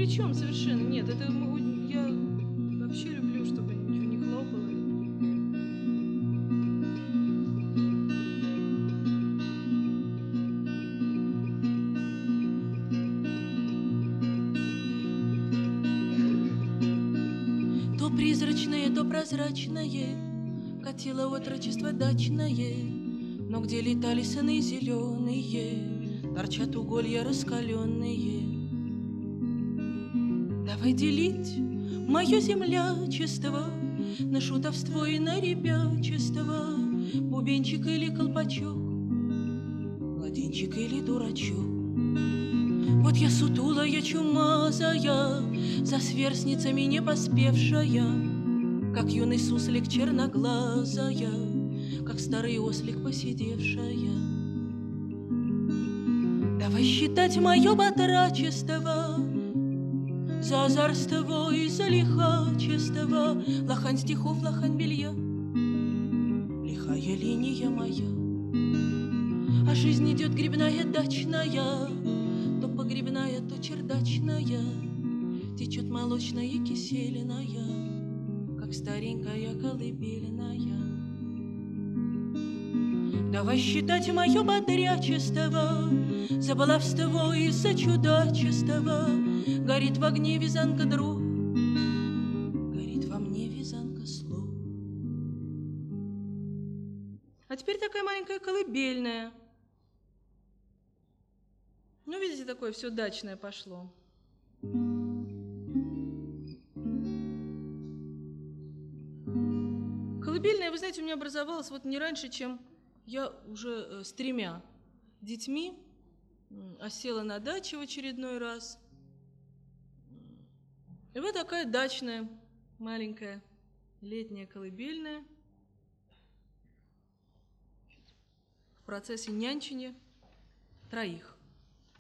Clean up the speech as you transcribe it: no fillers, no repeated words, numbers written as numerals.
при чем совершенно. Нет, это я вообще люблю, чтобы ничего не хлопало. То призрачное, то прозрачное катило отрочество дачное, но где летали сыны зеленые, торчат уголья раскаленные. Давай делить мое землячество на шутовство и на ребячество, бубенчик или колпачок, младенчик или дурачок. Вот я сутулая, чумазая, за сверстницами не поспевшая, как юный суслик черноглазая, как старый ослик посидевшая. Давай считать мое батрачество за озорство и за лихачество, лохань стихов, лохань белья, лихая линия моя. А жизнь идет грибная, дачная, то погребная, то чердачная, течет молочная и киселиная, как старенькая колыбельная. Давай считать мое бодрячество за баловство и за чудачество. Горит в огне вязанка дров, горит во мне вязанка слов. А теперь такая маленькая колыбельная. Ну, видите, такое все дачное пошло. Колыбельная, вы знаете, у меня образовалась вот не раньше, чем я уже с 3 детьми осела на даче в очередной раз. И вот такая дачная, маленькая, летняя колыбельная в процессе нянчения 3.